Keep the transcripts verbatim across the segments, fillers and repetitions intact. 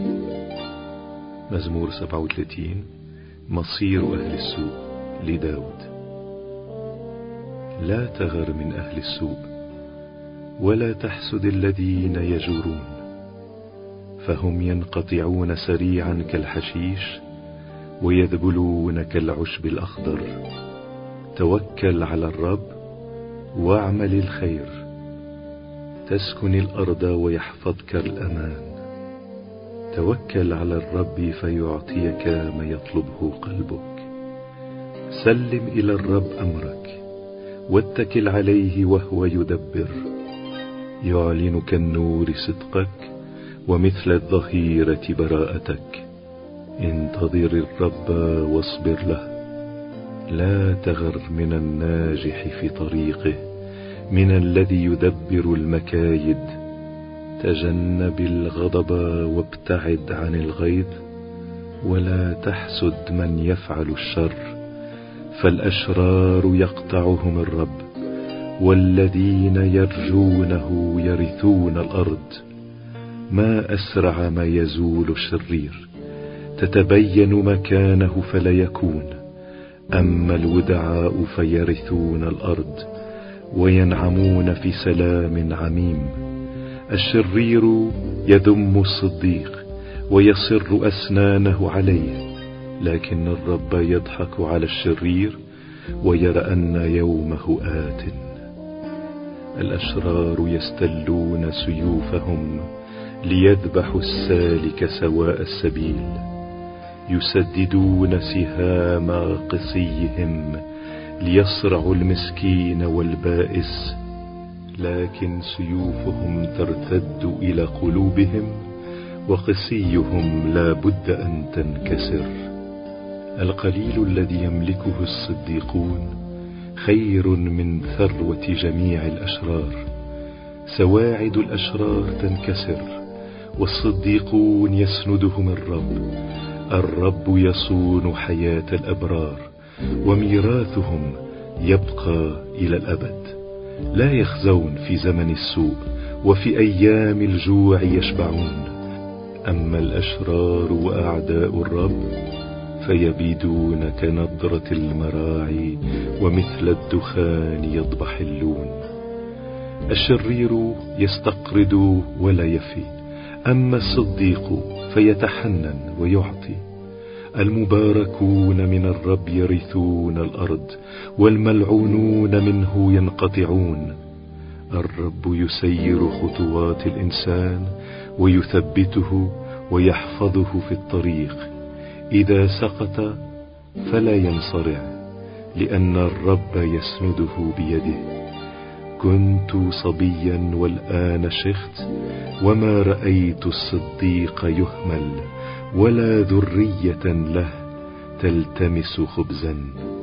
مزمور سبعة وثلاثين. مصير أهل السوء لداود. لا تغر من أهل السوء ولا تحسد الذين يجورون، فهم ينقطعون سريعا كالحشيش ويذبلون كالعشب الأخضر. توكل على الرب واعمل الخير، تسكن الأرض ويحفظك الأمان. توكل على الرب فيعطيك ما يطلبه قلبك. سلم إلى الرب أمرك واتكل عليه وهو يدبر. يعلن كالنور صدقك ومثل الظهيرة براءتك. انتظر الرب واصبر له. لا تغر من الناجح في طريقه، من الذي يدبر المكايد. تجنب الغضب وابتعد عن الغيظ، ولا تحسد من يفعل الشر، فالأشرار يقطعهم الرب، والذين يرجونه يرثون الأرض. ما أسرع ما يزول الشرير، تتبين مكانه فلا يكون. أما الودعاء فيرثون الأرض وينعمون في سلام عميم. الشرير يذم الصديق ويصر أسنانه عليه، لكن الرب يضحك على الشرير ويرى أن يومه آت. الأشرار يستلون سيوفهم ليذبحوا السالك سواء السبيل. يسددون سهام قصيهم ليصرعوا المسكين والبائس، لكن سيوفهم ترتد إلى قلوبهم وقصيهم لا بد أن تنكسر. القليل الذي يملكه الصديقون خير من ثروة جميع الأشرار. سواعد الأشرار تنكسر، والصديقون يسندهم الرب. الرب يصون حياة الأبرار، وميراثهم يبقى إلى الأبد. لا يخزون في زمن السوء، وفي أيام الجوع يشبعون. أما الأشرار وأعداء الرب فيبيدون كنضرة المراعي، ومثل الدخان يضمحلون. الشرير يستقرض ولا يفي، أما الصديق فيتحنن ويعطي. المباركون من الرب يرثون الأرض، والملعونون منه ينقطعون. الرب يسير خطوات الإنسان ويثبته ويحفظه في الطريق. إذا سقط فلا ينصرع، لأن الرب يسنده بيده. كنت صبيا والآن شخت، وما رأيت الصديق يهمل، ولا ذرية له تلتمس خبزا.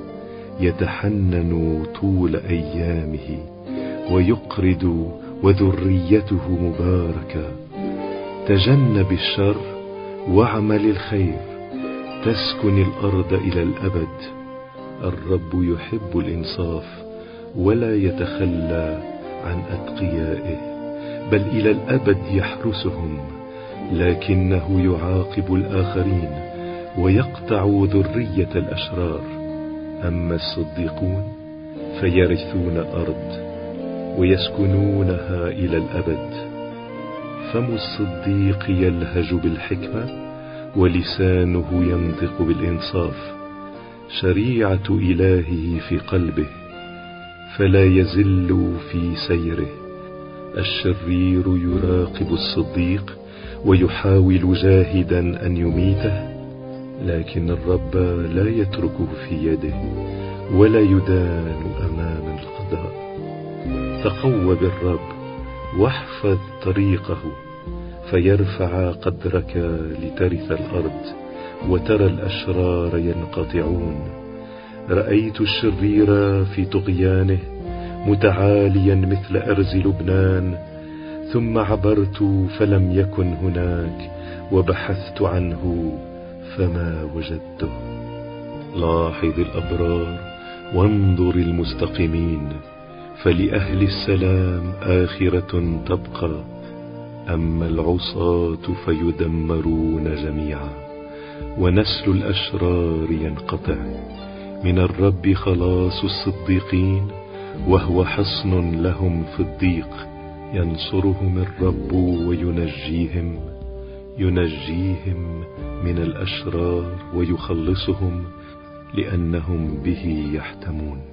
يتحنن طول أيامه ويقرض، وذريته مباركة. تجنب الشر واعمل الخير، تسكن الأرض إلى الأبد. الرب يحب الإنصاف ولا يتخلى عن أتقيائه، بل إلى الأبد يحرسهم. لكنه يعاقب الآخرين ويقطع ذرية الأشرار. أما الصديقون فيرثون الأرض ويسكنونها إلى الأبد. فم الصديق يلهج بالحكمة، ولسانه ينطق بالإنصاف. شريعة إلهه في قلبه، فلا يزل في سيره. الشرير يراقب الصديق ويحاول جاهدا أن يميته، لكن الرب لا يتركه في يده، ولا يدان أمام القضاء. تقوى بالرب واحفظ طريقه، فيرفع قدرك لترث الأرض، وترى الأشرار ينقطعون. رأيت الشرير في طغيانه متعاليا مثل أرز لبنان، ثم عبرت فلم يكن هناك، وبحثت عنه فما وجدته. لاحظ الأبرار وانظر المستقيمين، فلأهل السلام آخرة تبقى. أما العصاة فيدمرون جميعا، ونسل الأشرار ينقطع. من الرب خلاص الصديقين، وهو حصن لهم في الضيق. ينصرهم الرب وينجيهم، ينجيهم من الأشرار ويخلصهم، لأنهم به يحتمون.